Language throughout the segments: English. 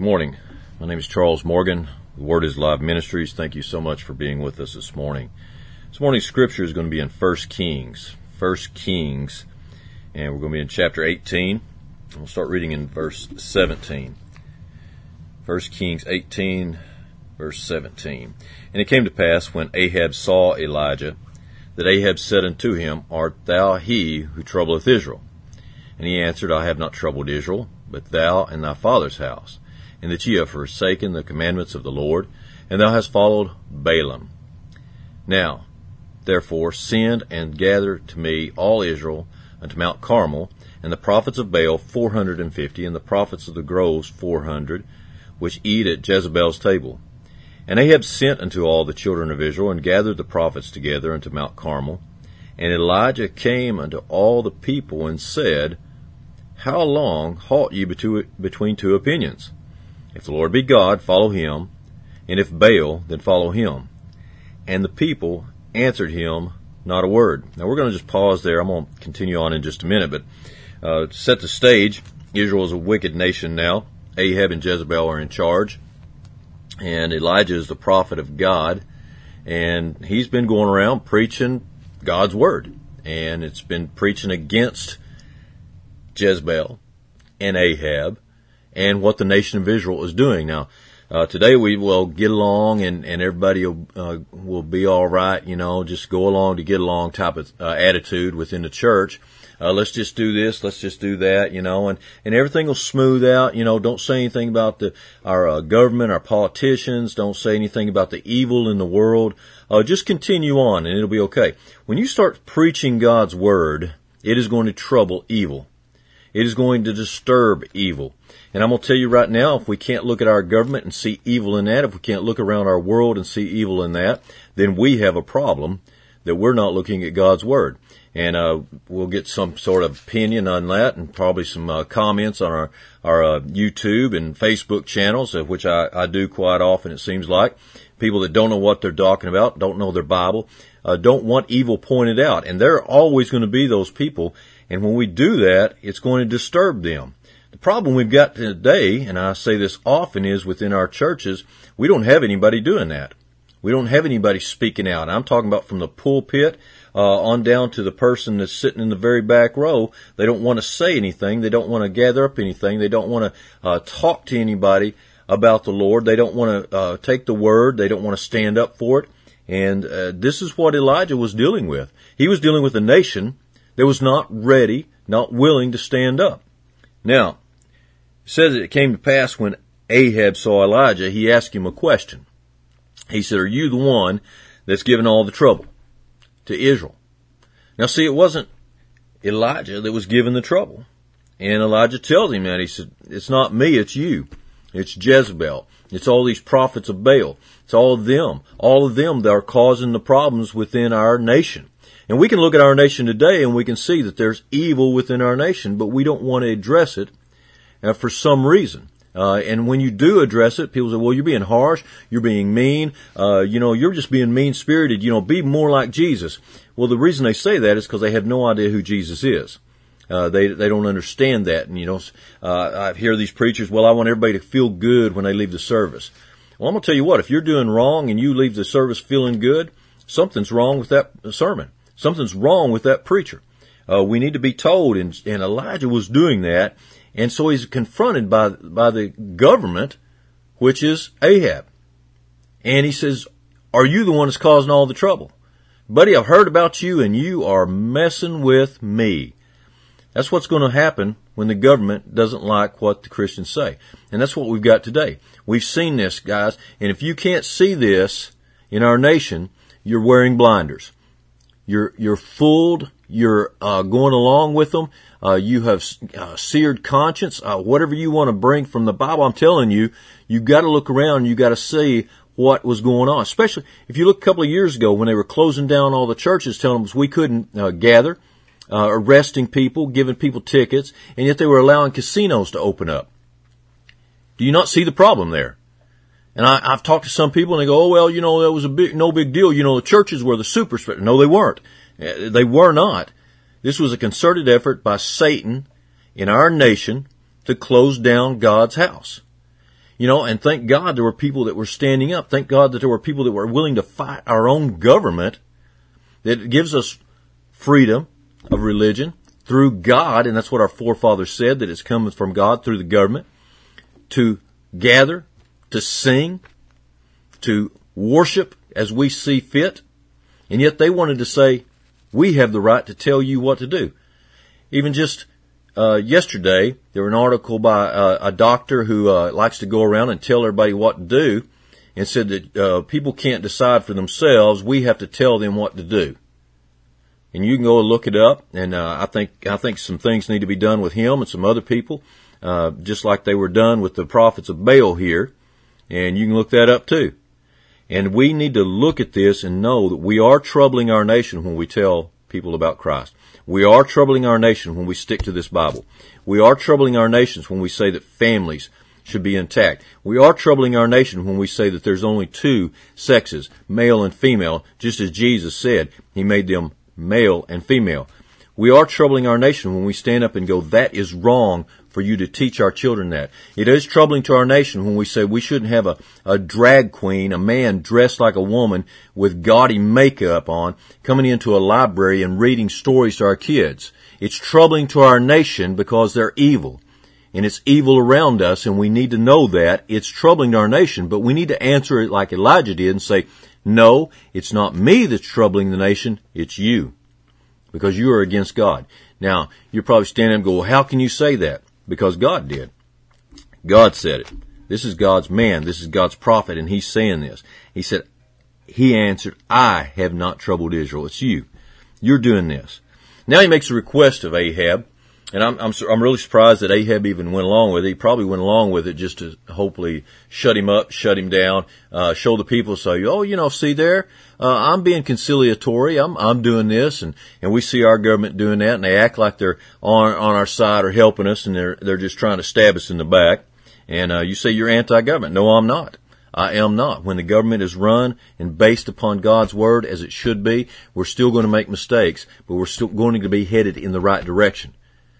Good morning. My name is Charles Morgan. The Word is Live Ministries. Thank you so much for being with us this morning. This morning's scripture is going to be in 1 Kings. 1 Kings, and we're going to be in chapter 18. We'll start reading in verse 17. 1 Kings 18, verse 17. And it came to pass, when Ahab saw Elijah, that Ahab said unto him, Art thou he who troubleth Israel? And he answered, I have not troubled Israel, but thou and thy father's house, and that ye have forsaken the commandments of the Lord, and thou hast followed Balaam. Now, therefore, send and gather to me all Israel unto Mount Carmel, and the prophets of Baal 450, and the prophets of the groves 400, which eat at Jezebel's table. And Ahab sent unto all the children of Israel, and gathered the prophets together unto Mount Carmel. And Elijah came unto all the people, and said, How long halt ye between two opinions? If the Lord be God, follow him, and if Baal, then follow him. And the people answered him not a word. Now we're going to just pause there. I'm going to continue on in just a minute, but to set the stage, Israel is a wicked nation now. Ahab and Jezebel are in charge, and Elijah is the prophet of God, and he's been going around preaching God's word, and it's been preaching against Jezebel and Ahab and what the nation of Israel is doing. Now, today we will get along and everybody will be all right, just go along to get along type of attitude within the church. Let's just do this, let's just do that, and everything will smooth out. Don't say anything about our government, our politicians. Don't say anything about the evil in the world. Just continue on and it'll be okay. When you start preaching God's word, it is going to trouble evil. It is going to disturb evil. And I'm going to tell you right now, if we can't look at our government and see evil in that, if we can't look around our world and see evil in that, then we have a problem that we're not looking at God's word. And we'll get some sort of opinion on that, and probably some comments on our YouTube and Facebook channels, which I do quite often, it seems like. People that don't know what they're talking about, don't know their Bible, don't want evil pointed out. And there are always going to be those people. And when we do that, it's going to disturb them. The problem we've got today, and I say this often, is within our churches, we don't have anybody doing that. We don't have anybody speaking out. I'm talking about from the pulpit on down to the person that's sitting in the very back row. They don't want to say anything. They don't want to gather up anything. They don't want to talk to anybody about the Lord. They don't want to take the word. They don't want to stand up for it. And this is what Elijah was dealing with. He was dealing with a nation that was not ready, not willing to stand up. Now, it says it came to pass when Ahab saw Elijah, he asked him a question. He said, Are you the one that's given all the trouble to Israel? Now see, it wasn't Elijah that was given the trouble. And Elijah tells him that. He said, It's not me, it's you. It's Jezebel. It's all these prophets of Baal. It's all of them. All of them that are causing the problems within our nation. And we can look at our nation today and we can see that there's evil within our nation, but we don't want to address it for some reason. And when you do address it, people say, well, you're being harsh, you're being mean, you're just being mean-spirited, be more like Jesus. Well, the reason they say that is because they have no idea who Jesus is. They don't understand that. And, I hear these preachers, well, I want everybody to feel good when they leave the service. Well, I'm going to tell you what, if you're doing wrong and you leave the service feeling good, something's wrong with that sermon. Something's wrong with that preacher. We need to be told, and Elijah was doing that. And so he's confronted by the government, which is Ahab. And he says, Are you the one that's causing all the trouble? Buddy, I've heard about you and you are messing with me. That's what's going to happen when the government doesn't like what the Christians say. And that's what we've got today. We've seen this, guys. And if you can't see this in our nation, you're wearing blinders. You're fooled. You're going along with them. You have seared conscience. Whatever you want to bring from the Bible, I'm telling you, you've got to look around and you've got to see what was going on. Especially if you look a couple of years ago when they were closing down all the churches, telling us we couldn't gather, arresting people, giving people tickets, and yet they were allowing casinos to open up. Do you not see the problem there? And I've talked to some people and they go, oh, well, that was no big deal. The churches were the super spreader. No, they weren't. They were not. This was a concerted effort by Satan in our nation to close down God's house. And thank God there were people that were standing up. Thank God that there were people that were willing to fight our own government that gives us freedom of religion through God, and that's what our forefathers said, that it's coming from God through the government, to gather, to sing, to worship as we see fit. And yet they wanted to say, we have the right to tell you what to do. Even just yesterday, there was an article by a doctor who likes to go around and tell everybody what to do, and said that people can't decide for themselves. We have to tell them what to do. And you can go and look it up, and I think some things need to be done with him and some other people, just like they were done with the prophets of Baal here. And you can look that up too. And we need to look at this and know that we are troubling our nation when we tell people about Christ. We are troubling our nation when we stick to this Bible. We are troubling our nations when we say that families should be intact. We are troubling our nation when we say that there's only two sexes, male and female, just as Jesus said. He made them male and female. We are troubling our nation when we stand up and go, that is wrong for you to teach our children that. It is troubling to our nation when we say we shouldn't have a drag queen, a man dressed like a woman with gaudy makeup on, coming into a library and reading stories to our kids. It's troubling to our nation because they're evil. And it's evil around us, and we need to know that. It's troubling to our nation, but we need to answer it like Elijah did and say, no, it's not me that's troubling the nation, it's you. Because you are against God. Now, you're probably standing and go, well, how can you say that? Because God did. God said it. This is God's man. This is God's prophet, and he's saying this. He said, he answered, I have not troubled Israel. It's you. You're doing this. Now he makes a request of Ahab, and I'm really surprised that Ahab even went along with it. He probably went along with it just to hopefully shut him up, shut him down, show the people, say, oh, see there, I'm being conciliatory, I'm doing this, and we see our government doing that, and they act like they're on our side or helping us, and they're just trying to stab us in the back. And you say you're anti-government. No, I'm not. I am not. When the government is run and based upon God's word as it should be, we're still going to make mistakes, but we're still going to be headed in the right direction.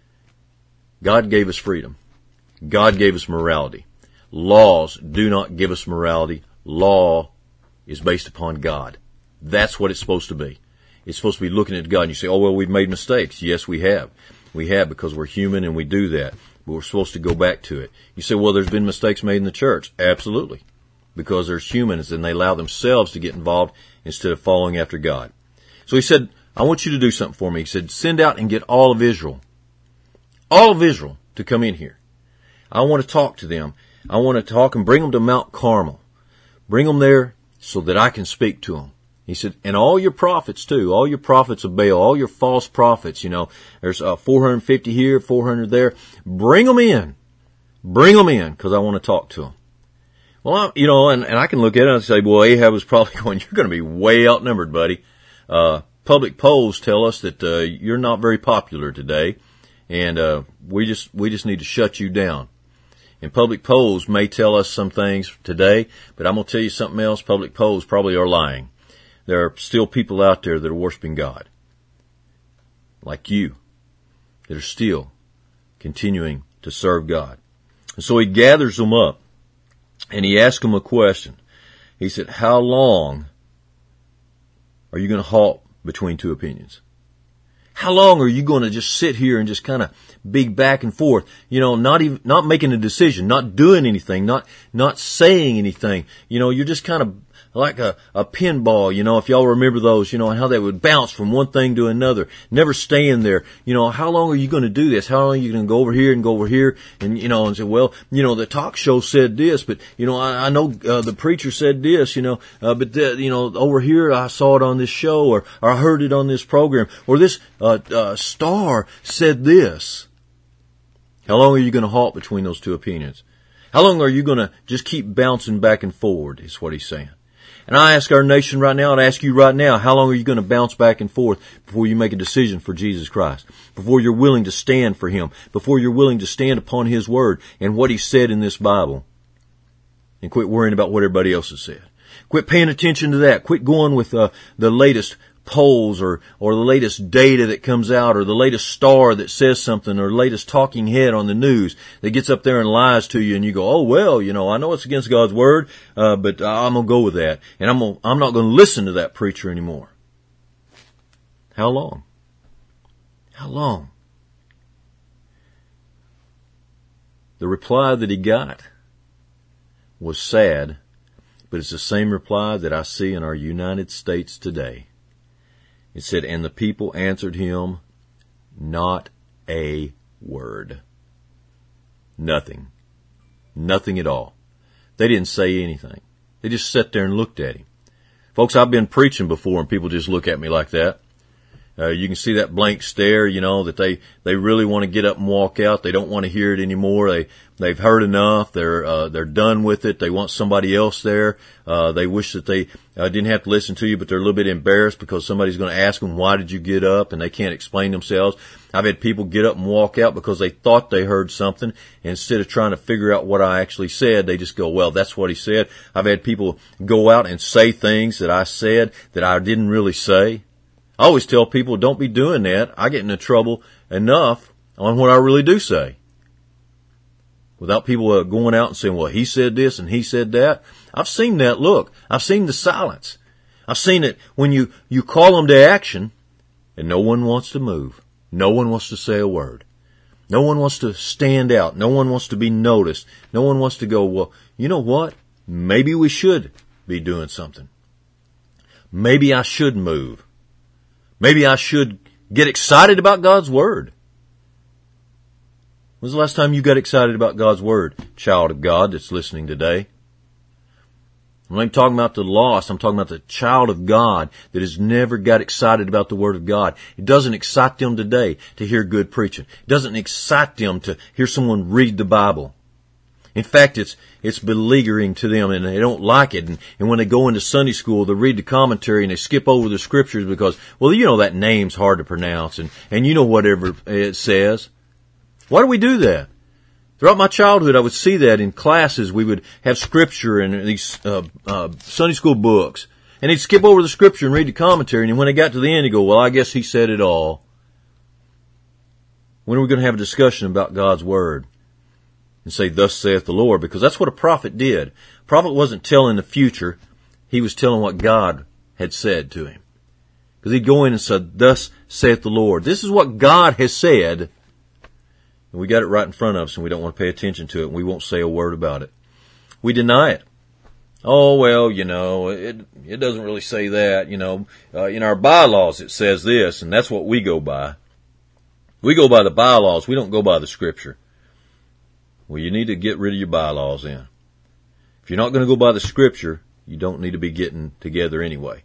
God gave us freedom. God gave us morality. Laws do not give us morality. Law is based upon God. That's what it's supposed to be. It's supposed to be looking at God, and you say, oh, well, we've made mistakes. Yes, we have. We have, because we're human and we do that. But we're supposed to go back to it. You say, well, there's been mistakes made in the church. Absolutely. Because there's humans and they allow themselves to get involved instead of following after God. So he said, I want you to do something for me. He said, send out and get all of Israel to come in here. I want to talk to them. I want to talk and bring them to Mount Carmel. Bring them there so that I can speak to them. He said, and all your prophets too, all your prophets of Baal, all your false prophets, there's 450 here, 400 there. Bring them in. Bring them in, because I want to talk to them. Well, and I can look at it and say, well, Ahab was probably going, you're going to be way outnumbered, buddy. Public polls tell us that you're not very popular today. And we just need to shut you down. And public polls may tell us some things today, but I'm going to tell you something else. Public polls probably are lying. There are still people out there that are worshiping God, like you, that are still continuing to serve God. And so he gathers them up, and he asks them a question. He said, how long are you going to halt between two opinions? How long are you going to just sit here and just kind of be back and forth? Not making a decision, not doing anything, not saying anything. You're just kind of like a pinball, if y'all remember those, and how they would bounce from one thing to another, never staying there. How long are you going to do this? How long are you going to go over here and go over here and, and say, well, the talk show said this, but, I know, the preacher said this, but, over here I saw it on this show or I heard it on this program or this, star said this. How long are you going to halt between those two opinions? How long are you going to just keep bouncing back and forward is what he's saying. And I ask our nation right now, and I ask you right now, how long are you going to bounce back and forth before you make a decision for Jesus Christ? Before you're willing to stand for Him? Before you're willing to stand upon His Word and what He said in this Bible? And quit worrying about what everybody else has said. Quit paying attention to that. Quit going with the latest polls or the latest data that comes out or the latest star that says something or the latest talking head on the news that gets up there and lies to you and you go, oh, well, I know it's against God's word, but I'm going to go with that. And I'm not going to listen to that preacher anymore. How long? How long? The reply that he got was sad, but it's the same reply that I see in our United States today. It said, and the people answered him, not a word. Nothing. Nothing at all. They didn't say anything. They just sat there and looked at him. Folks, I've been preaching before and people just look at me like that. You can see that blank stare, that they really want to get up and walk out. They don't want to hear it anymore. They've heard enough. They're done with it. They want somebody else there. They wish that they didn't have to listen to you, but they're a little bit embarrassed because somebody's going to ask them, why did you get up? And they can't explain themselves. I've had people get up and walk out because they thought they heard something. And instead of trying to figure out what I actually said, they just go, well, that's what he said. I've had people go out and say things that I said that I didn't really say. I always tell people, don't be doing that. I get into trouble enough on what I really do say. Without people going out and saying, well, he said this and he said that. I've seen that look. I've seen the silence. I've seen it when you call them to action and no one wants to move. No one wants to say a word. No one wants to stand out. No one wants to be noticed. No one wants to go, well, you know what? Maybe we should be doing something. Maybe I should move. Maybe I should get excited about God's Word. When's the last time you got excited about God's Word, child of God that's listening today? I'm not even talking about the lost. I'm talking about the child of God that has never got excited about the Word of God. It doesn't excite them today to hear good preaching. It doesn't excite them to hear someone read the Bible. In fact, it's beleaguering to them and they don't like it. And when they go into Sunday school, they read the commentary and they skip over the scriptures because, well, that name's hard to pronounce and whatever it says. Why do we do that? Throughout my childhood, I would see that in classes. We would have scripture and these Sunday school books. And they'd skip over the scripture and read the commentary. And when they got to the end, they go, well, I guess he said it all. When are we going to have a discussion about God's Word? And say, thus saith the Lord, because that's what a prophet did. A prophet wasn't telling the future. He was telling what God had said to him. Because he'd go in and said, thus saith the Lord. This is what God has said. And we got it right in front of us and we don't want to pay attention to it and we won't say a word about it. We deny it. Oh, well, it doesn't really say that, in our bylaws it says this and that's what we go by. We go by the bylaws. We don't go by the scripture. Well, you need to get rid of your bylaws then. If you're not going to go by the scripture, you don't need to be getting together anyway.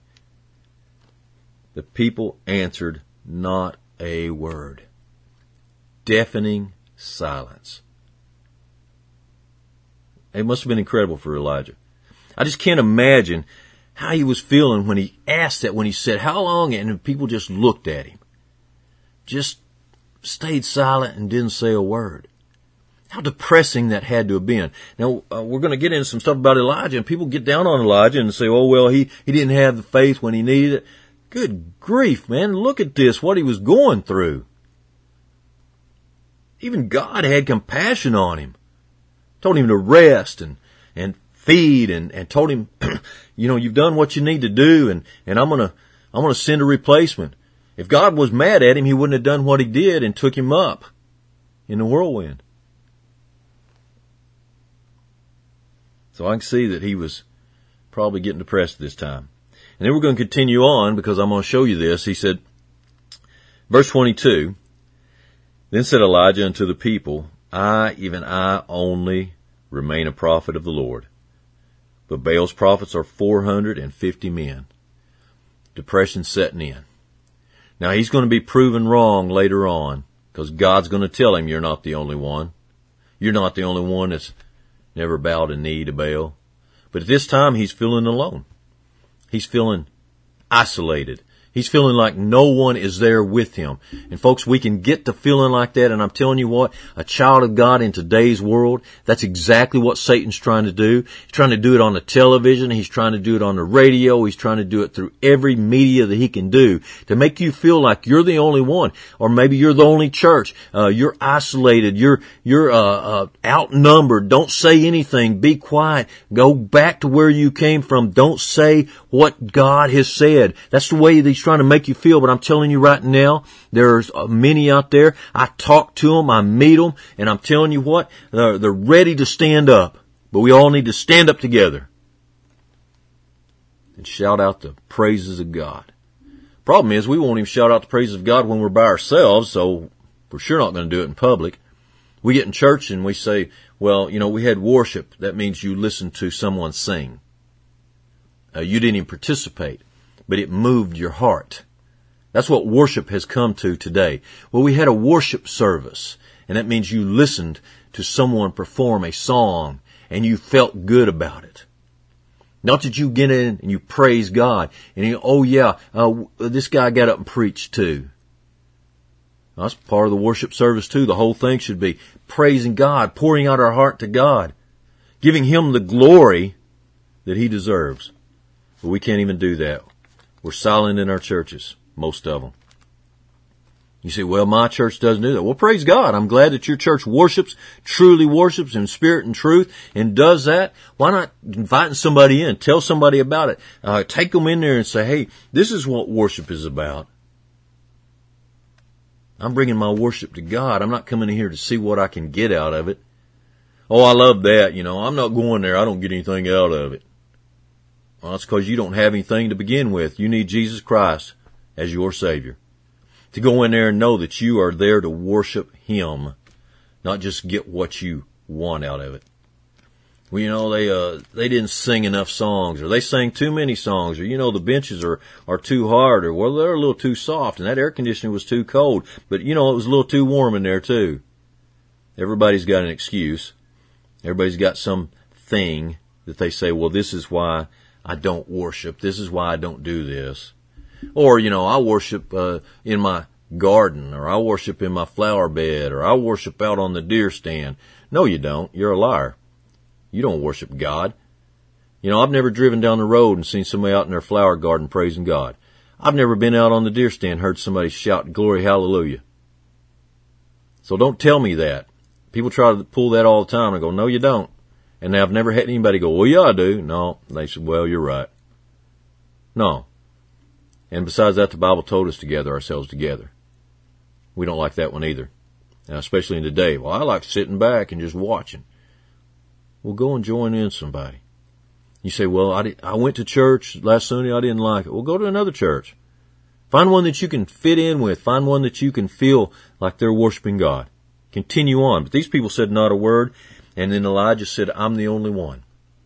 The people answered not a word. Deafening silence. It must have been incredible for Elijah. I just can't imagine how he was feeling when he asked that, when he said, how long? And people just looked at him. Just stayed silent and didn't say a word. How depressing that had to have been. Now, we're going to get into some stuff about Elijah, and people get down on Elijah and say, oh, well, he didn't have the faith when he needed it. Good grief, man. Look at this, what he was going through. Even God had compassion on him. Told him to rest and feed and told him, you've done what you need to do and I'm going to send a replacement. If God was mad at him, he wouldn't have done what he did and took him up in the whirlwind. So I can see that he was probably getting depressed this time. And then we're going to continue on because I'm going to show you this. He said, verse 22, then said Elijah unto the people, I, even I only, remain a prophet of the Lord. But Baal's prophets are 450 men. Depression setting in. Now he's going to be proven wrong later on because God's going to tell him you're not the only one. You're not the only one that's never bowed a knee to Baal. But at this time, he's feeling alone. He's feeling isolated. He's feeling like no one is there with him. And folks, we can get to feeling like that. And I'm telling you what, a child of God in today's world, that's exactly what Satan's trying to do. He's trying to do it on the television. He's trying to do it on the radio. He's trying to do it through every media that he can do to make you feel like you're the only one. Or maybe you're the only church. You're isolated. You're outnumbered. Don't say anything. Be quiet. Go back to where you came from. Don't say what God has said. That's the way that he's trying to make you feel. But I'm telling you right now, there's many out there. I talk to them, I meet them, and I'm telling you what, they're ready to stand up. But we all need to stand up together and shout out the praises of God. Problem is, we won't even shout out the praises of God when we're by ourselves, so we're sure not going to do it in public. We get in church and we say, well, we had worship. That means you listened to someone sing. You didn't even participate, but it moved your heart. That's what worship has come to today. Well, we had a worship service, and that means you listened to someone perform a song, and you felt good about it. Not that you get in and you praise God, and this guy got up and preached too. That's part of the worship service too. The whole thing should be praising God, pouring out our heart to God, giving Him the glory that He deserves. But we can't even do that. We're silent in our churches, most of them. You say, well, my church doesn't do that. Well, praise God. I'm glad that your church truly worships in spirit and truth, and does that. Why not inviting somebody in? Tell somebody about it. Take them in there and say, hey, this is what worship is about. I'm bringing my worship to God. I'm not coming in here to see what I can get out of it. Oh, I love that. I'm not going there. I don't get anything out of it. Well, that's because you don't have anything to begin with. You need Jesus Christ as your Savior. To go in there and know that you are there to worship Him, not just get what you want out of it. Well, they didn't sing enough songs, or they sang too many songs, or, the benches are too hard, or, well, they're a little too soft, and that air conditioning was too cold, but, it was a little too warm in there, too. Everybody's got an excuse. Everybody's got some thing that they say, well, this is why I don't worship. This is why I don't do this. Or, I worship in my garden, or I worship in my flower bed, or I worship out on the deer stand. No, you don't. You're a liar. You don't worship God. I've never driven down the road and seen somebody out in their flower garden praising God. I've never been out on the deer stand and heard somebody shout, glory, hallelujah. So don't tell me that. People try to pull that all the time. I go, no, you don't. And I've never had anybody go, well, yeah, I do. No. They said, well, you're right. No. And besides that, the Bible told us to gather ourselves together. We don't like that one either. Now, especially in today. Well, I like sitting back and just watching. Well, go and join in somebody. You say, well, I went to church last Sunday. I didn't like it. Well, go to another church. Find one that you can fit in with. Find one that you can feel like they're worshiping God. Continue on. But these people said not a word. And then Elijah said, I'm the only one.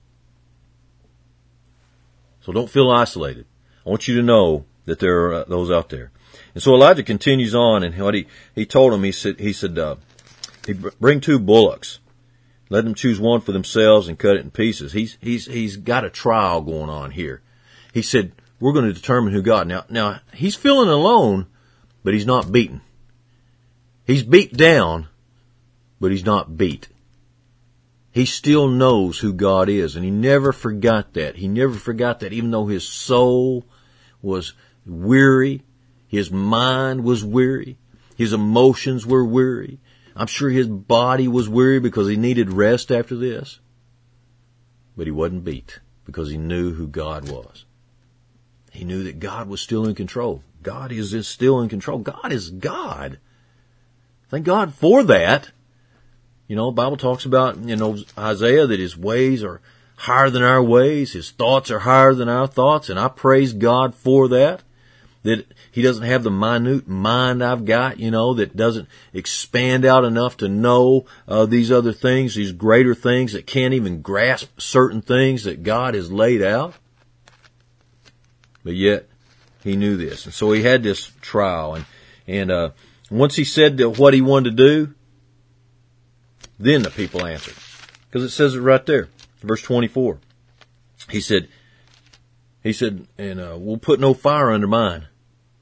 So don't feel isolated. I want you to know that there are those out there. And so Elijah continues on, and what he told him, he said, bring 2 bullocks. Let them choose one for themselves and cut it in pieces. He's got a trial going on here. He said, we're going to determine who God. Now, he's feeling alone, but he's not beaten. He's beat down, but he's not beat. He still knows who God is, and he never forgot that. He never forgot that, even though his soul was weary, his mind was weary, his emotions were weary. I'm sure his body was weary because he needed rest after this. But he wasn't beat because he knew who God was. He knew that God was still in control. God is still in control. God is God. Thank God for that. The Bible talks about, Isaiah, that his ways are higher than our ways. His thoughts are higher than our thoughts. And I praise God for that. That he doesn't have the minute mind I've got, that doesn't expand out enough to know these other things, these greater things, that can't even grasp certain things that God has laid out. But yet, he knew this. And so he had this trial. And once he said what he wanted to do, then the people answered. Because it says it right there, verse 24. He said, and we'll put no fire under mine.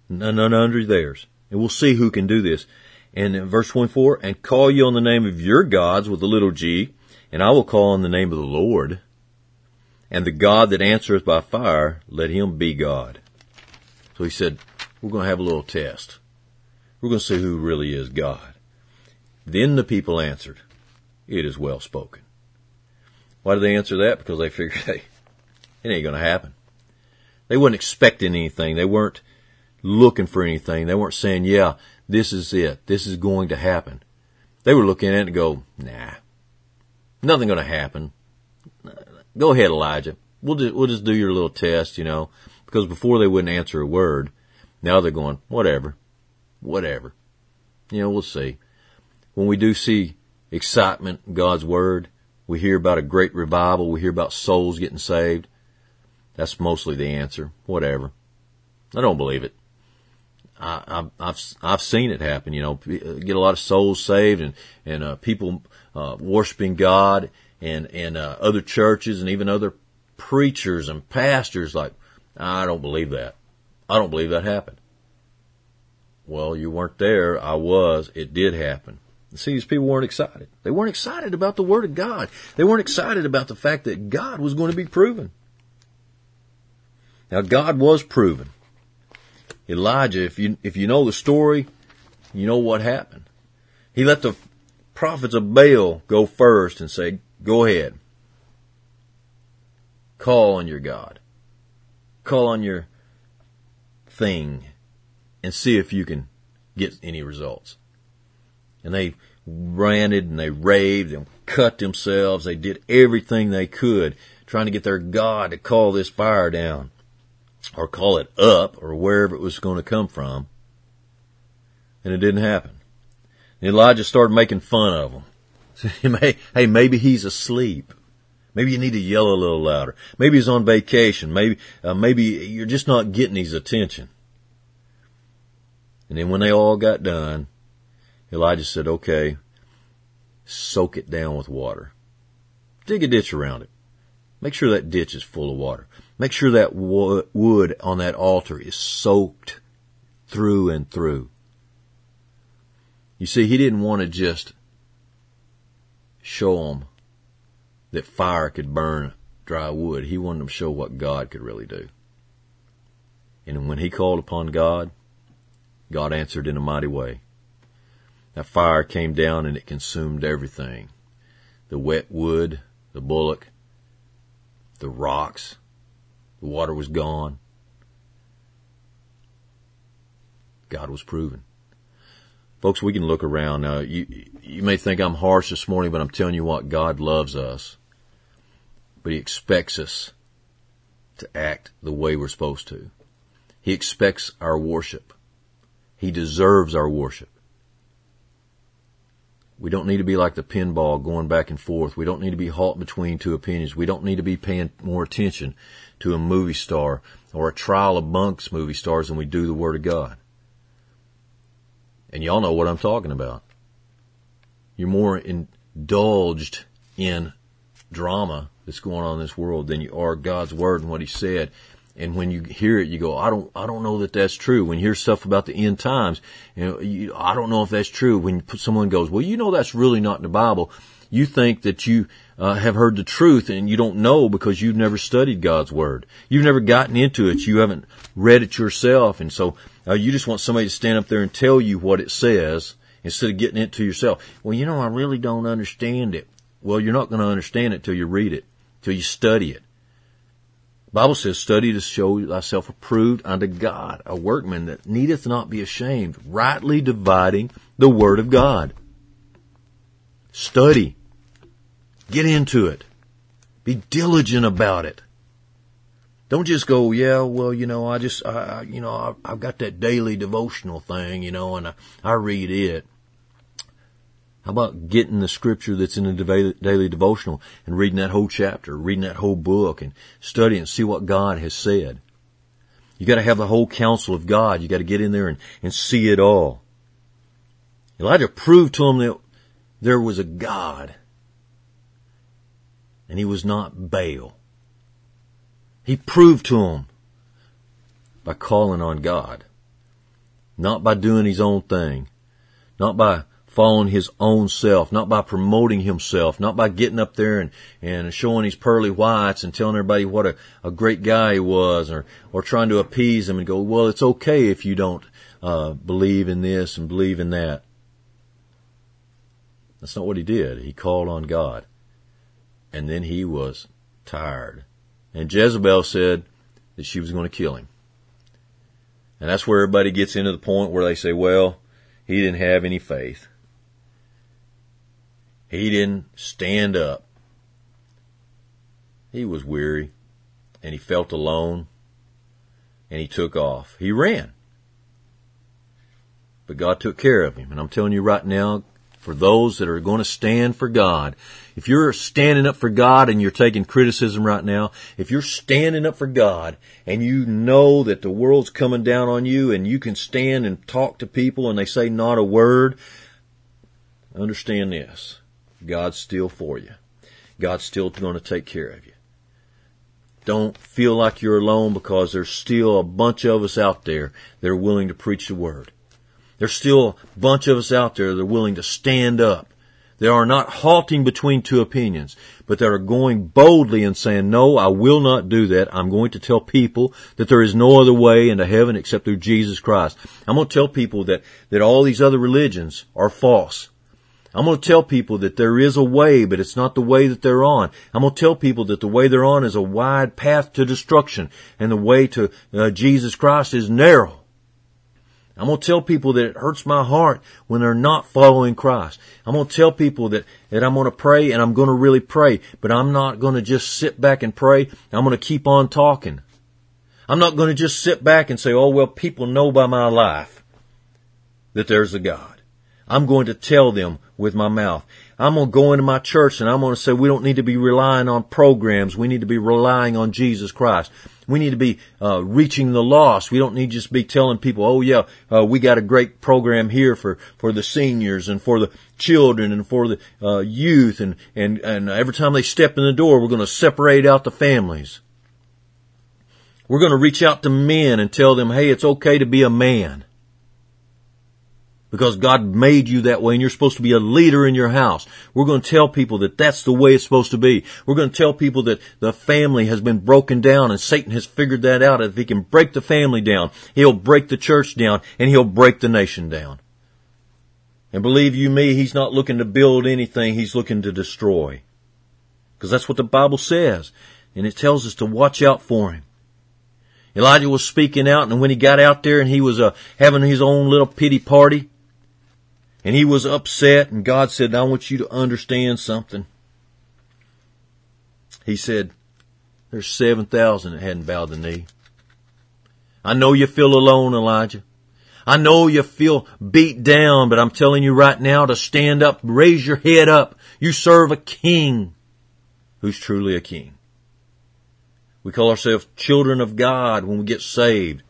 none under theirs. And we'll see who can do this. And in verse 24, and call ye on the name of your gods with a little g, and I will call on the name of the Lord. And the God that answereth by fire, let him be God. So he said, we're going to have a little test. We're going to see who really is God. Then the people answered, it is well spoken. Why did they answer that? Because they figured, hey, it ain't going to happen. They weren't expecting anything. They weren't looking for anything. They weren't saying, yeah, this is it. This is going to happen. They were looking at it and go, nah, nothing going to happen. Go ahead, Elijah. We'll just do your little test, because before they wouldn't answer a word. Now they're going, whatever. We'll see. When we do see excitement in God's word, we hear about a great revival. We hear about souls getting saved. That's mostly the answer. Whatever. I don't believe it. I've seen it happen. Get a lot of souls saved and people worshiping God and other churches and even other preachers and pastors like, I don't believe that. I don't believe that happened. Well, you weren't there. I was. It did happen. See, these people weren't excited. They weren't excited about the Word of God. They weren't excited about the fact that God was going to be proven. Now, God was proven. Elijah, if you know the story, you know what happened. He let the prophets of Baal go first and say, go ahead. Call on your God. Call on your thing and see if you can get any results. And they ranted and they raved and cut themselves. They did everything they could trying to get their God to call this fire down or call it up or wherever it was going to come from. And it didn't happen. And Elijah started making fun of them. Hey, maybe he's asleep. Maybe you need to yell a little louder. Maybe he's on vacation. Maybe you're just not getting his attention. And then when they all got done, Elijah said, okay, soak it down with water. Dig a ditch around it. Make sure that ditch is full of water. Make sure that wood on that altar is soaked through and through. You see, he didn't want to just show them that fire could burn dry wood. He wanted them to show what God could really do. And when he called upon God, God answered in a mighty way. That fire came down and it consumed everything. The wet wood, the bullock, the rocks, the water was gone. God was proven. Folks, we can look around now. You may think I'm harsh this morning, but I'm telling you what, God loves us. But he expects us to act the way we're supposed to. He expects our worship. He deserves our worship. We don't need to be like the pinball going back and forth. We don't need to be halting between two opinions. We don't need to be paying more attention to a movie star or a trial amongst movie stars than we do the Word of God. And y'all know what I'm talking about. You're more indulged in drama that's going on in this world than you are God's Word and what He said. And when you hear it, you go, I don't know that that's true. When you hear stuff about the end times, I don't know if that's true. When someone goes, well, that's really not in the Bible. You think that you have heard the truth and you don't know because you've never studied God's Word. You've never gotten into it. You haven't read it yourself. And so you just want somebody to stand up there and tell you what it says instead of getting into yourself. Well, I really don't understand it. Well, you're not going to understand it till you read it, till you study it. The Bible says, study to show thyself approved unto God, a workman that needeth not be ashamed, rightly dividing the Word of God. Study. Get into it. Be diligent about it. Don't just go, I've got that daily devotional thing, and I read it. How about getting the scripture that's in the daily devotional and reading that whole chapter, reading that whole book and studying and see what God has said? You got to have the whole counsel of God. You got to get in there and see it all. Elijah proved to him that there was a God and he was not Baal. He proved to him by calling on God. not by doing his own thing, not by following his own self, not by promoting himself, not by getting up there and showing his pearly whites and telling everybody what a great guy he was, or trying to appease them and go, well, it's okay if you don't believe in this and believe in that. That's not what he did. He called on God. And then he was tired. And Jezebel said that she was going to kill him. And that's where everybody gets into the point where they say, well, he didn't have any faith. He didn't stand up. He was weary, and he felt alone, and he took off. He ran. But God took care of him. And I'm telling you right now, for those that are going to stand for God, if you're standing up for God and you're taking criticism right now, if you're standing up for God and you know that the world's coming down on you and you can stand and talk to people and they say not a word, understand this. God's still for you. God's still going to take care of you. Don't feel like you're alone, because there's still a bunch of us out there that are willing to preach the word. There's still a bunch of us out there that are willing to stand up. They are not halting between two opinions, but they are going boldly and saying, no, I will not do that. I'm going to tell people that there is no other way into heaven except through Jesus Christ. I'm going to tell people that all these other religions are false. I'm going to tell people that there is a way, but it's not the way that they're on. I'm going to tell people that the way they're on is a wide path to destruction, and the way to Jesus Christ is narrow. I'm going to tell people that it hurts my heart when they're not following Christ. I'm going to tell people that I'm going to pray, and I'm going to really pray, but I'm not going to just sit back and pray. I'm going to keep on talking. I'm not going to just sit back and say, oh, well, people know by my life that there's a God. I'm going to tell them with my mouth. I'm going to go into my church and I'm going to say we don't need to be relying on programs. We need to be relying on Jesus Christ. We need to be reaching the lost. We don't need to just be telling people, oh yeah, we got a great program here for the seniors and for the children and for the youth, and every time they step in the door, we're going to separate out the families. We're going to reach out to men and tell them, hey, it's okay to be a man. Because God made you that way, and you're supposed to be a leader in your house. We're going to tell people that that's the way it's supposed to be. We're going to tell people that the family has been broken down, and Satan has figured that out. If he can break the family down, he'll break the church down, and he'll break the nation down. And believe you me, he's not looking to build anything. He's looking to destroy. Because that's what the Bible says. And it tells us to watch out for him. Elijah was speaking out, and when he got out there and he was having his own little pity party, and he was upset, and God said, I want you to understand something. He said, there's 7,000 that hadn't bowed the knee. I know you feel alone, Elijah. I know you feel beat down, but I'm telling you right now to stand up, raise your head up. You serve a king who's truly a king. We call ourselves children of God when we get saved.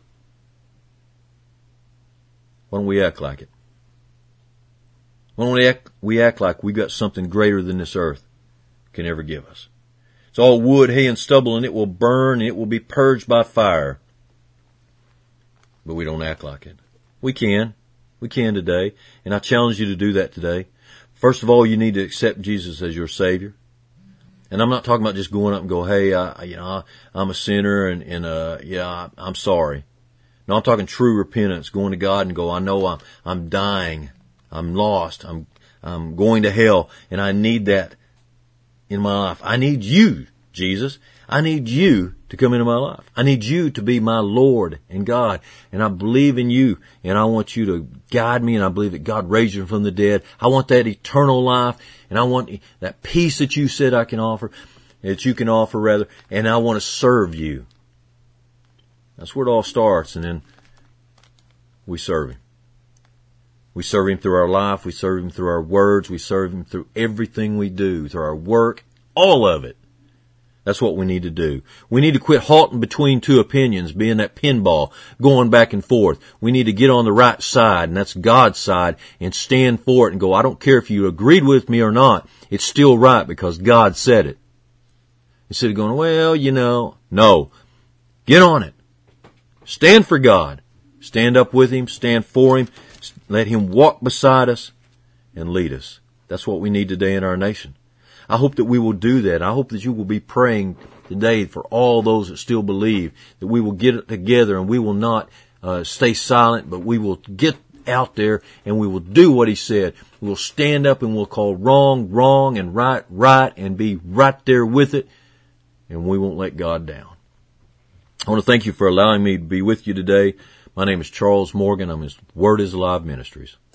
Why don't we act like it? Why don't we act like we got something greater than this earth can ever give us? It's all wood, hay, and stubble, and it will burn, and it will be purged by fire. But we don't act like it. We can. We can today. And I challenge you to do that today. First of all, you need to accept Jesus as your Savior. And I'm not talking about just going up and go, hey, I'm a sinner, and I'm sorry. No, I'm talking true repentance, going to God and go, I know I'm dying. I'm lost. I'm going to hell, and I need that in my life. I need you, Jesus. I need you to come into my life. I need you to be my Lord and God, and I believe in you, and I want you to guide me, and I believe that God raised you from the dead. I want that eternal life, and I want that peace that you said I can offer, that you can offer rather, and I want to serve you. That's where it all starts, and then we serve him. We serve him through our life. We serve him through our words. We serve him through everything we do, through our work, all of it. That's what we need to do. We need to quit halting between two opinions, being that pinball, going back and forth. We need to get on the right side, and that's God's side, and stand for it and go, I don't care if you agreed with me or not. It's still right because God said it. Instead of going, well, no. Get on it. Stand for God. Stand up with him, stand for him, let him walk beside us and lead us. That's what we need today in our nation. I hope that we will do that. I hope that you will be praying today for all those that still believe, that we will get it together and we will not stay silent, but we will get out there and we will do what he said. We'll stand up and we'll call wrong, wrong, and right, right, and be right there with it, and we won't let God down. I want to thank you for allowing me to be with you today. My name is Charles Morgan. I'm with Word is Alive Ministries.